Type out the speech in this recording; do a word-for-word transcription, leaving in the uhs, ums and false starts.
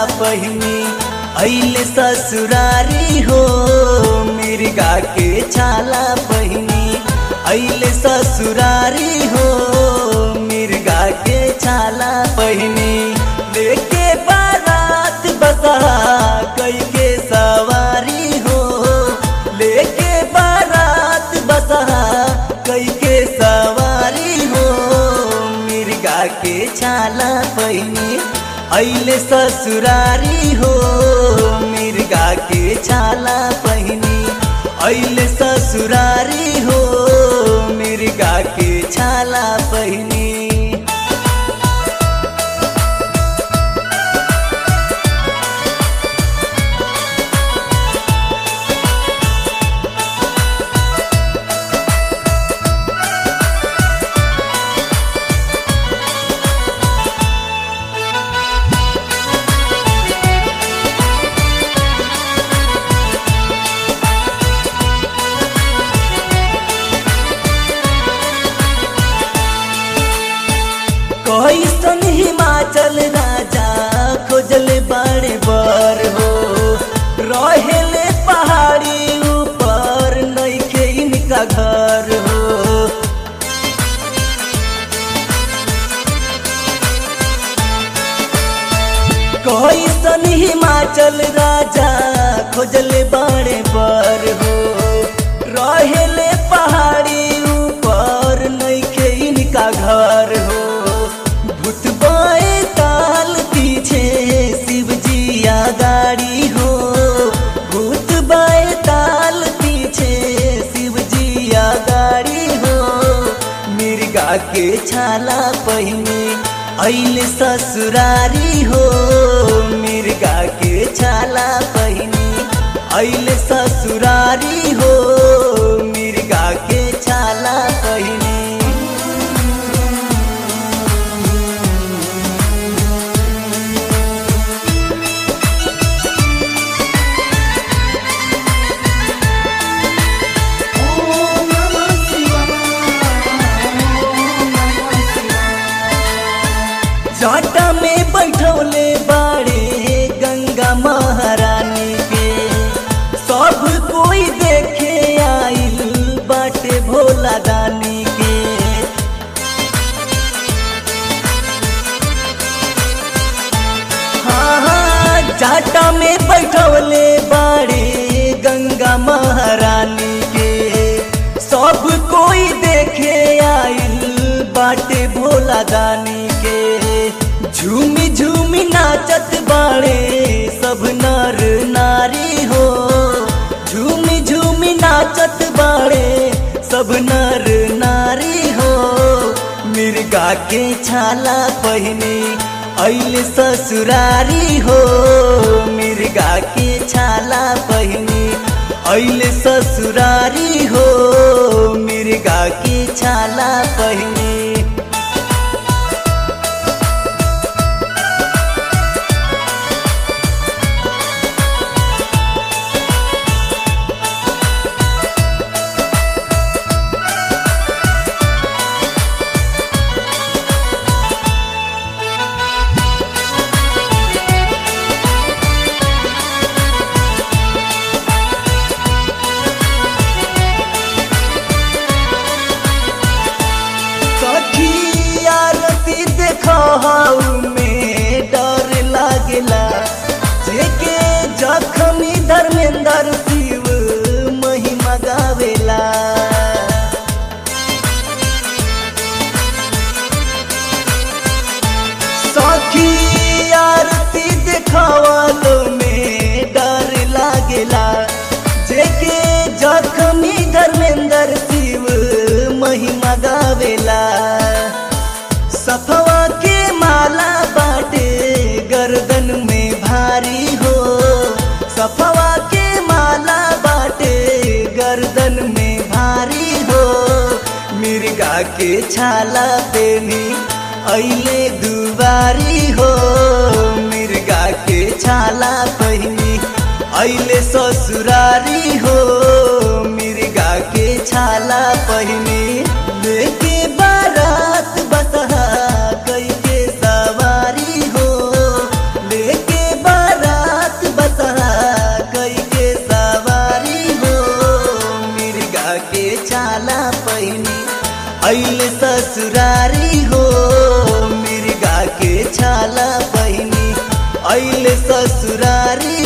पहिनी अइले ससुरारी हो मिर्गा के छाला पहिनी अइले ससुरारी हो मिर्गा के छाला पहिनी लेके बारात बसा कई के सवारी हो लेके बारात बसा कई के सवारी हो मिर्गा के छाला पहिनी अइले ससुरारी हो मिर्गा के छाला पहिनी अइले ससुरारी हो मिर्गा के छाला पहिनी कैसन हिमाचल राजा खोजल बड़े बर हो रहेले पहाड़ी ऊपर नइखे इनका घर हो कैसन हिमाचल राजा खोजल बड़े बर हो रहेले पहाड़ी ऊपर नइखे इनका घर हो भूतबाए ताल पीछे शिवजिया गाड़ी हो भूतबाए ताल पीछे शिवजिया गाड़ी हो मिर्गा के छाला पहिनी अइले ससुरारी हो मिर्गा के छाला पहिनी अइले ससुरारी हो मिर्गा के छाला पहिनी जाटा में बैठौले बाड़े गंगा महारानी के सब कोई देखे आइल बाटे भोला दानी के हाँ हाँ जाटा में बैठौले बाड़े गंगा महारानी के सब कोई देखे आइल बाटे भोला दानी के झूमी झूमी नाचत बाड़े सब नर नारी हो झूमी झूमी नाचत बाड़े सब नर नारी हो मिर्गा के छाला पहिनी अइले ससुरारी हो मिर्गा के छाला पहिनी अइले ससुरारी हो मिर्गा के छाला पहिनी में डर लागेला जेके जखमी धर्मेंद्र शिव महिमा गावेला सखी आरती देखावलो में डर लागेला जेके जखमी धर्मेंद्र शिव महिमा गावेला सफवा के माला बाटे गर्दन में भारी हो सफवा के माला बाटे गर्दन में भारी हो मिर्गा के छाला पेनी अइले दुबारी हो मिर्गा के छाला पहिनी अइले ससुरारी हो मिर्गा के छाला पहिनी लेके बारात बसा कई के सवारी हो लेके बा मिर्गा के छाला पहिनी अइले ससुरारी हो मिर्गा के छाला पहिनी अइले ससुरारी